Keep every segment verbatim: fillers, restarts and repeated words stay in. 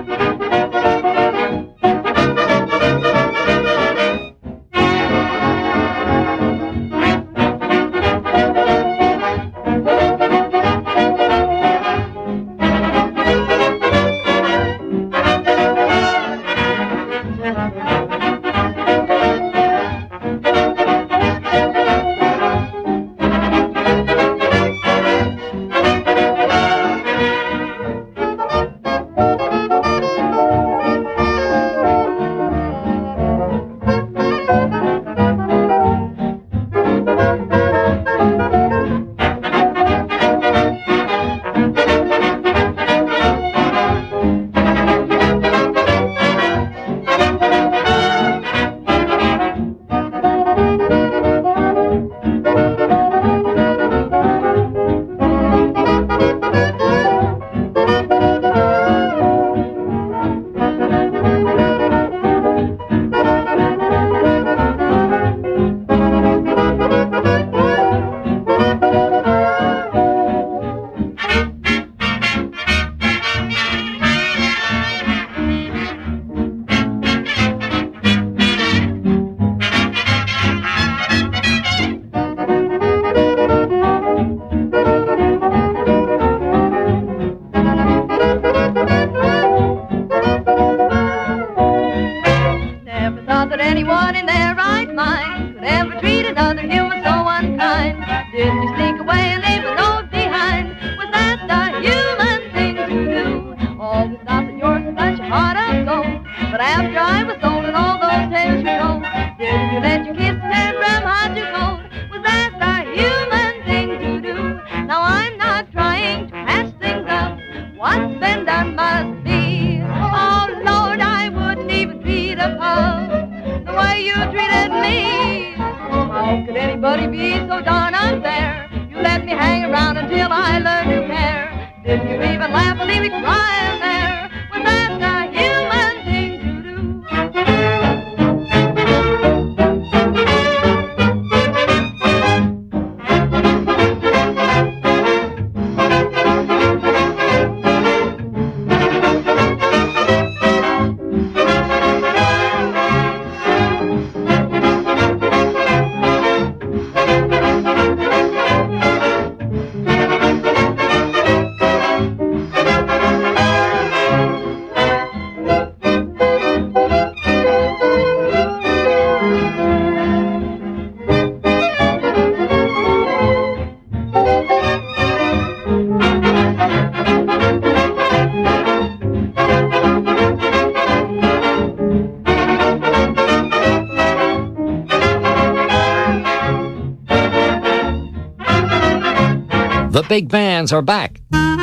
The big bands are back.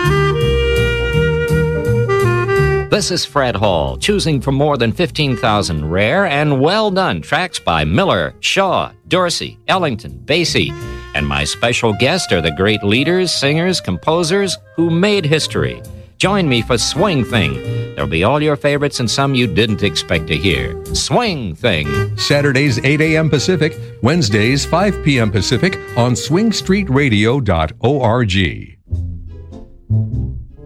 This is Fred Hall, choosing from more than fifteen thousand rare and well-done tracks by Miller, Shaw, Dorsey, Ellington, Basie, and my special guests are the great leaders, singers, composers who made history. Join me for Swing Thing. There'll be all your favorites and some you didn't expect to hear. Swing Thing. Saturdays, eight a.m. Pacific. Wednesdays, five p.m. Pacific on swing street radio dot org.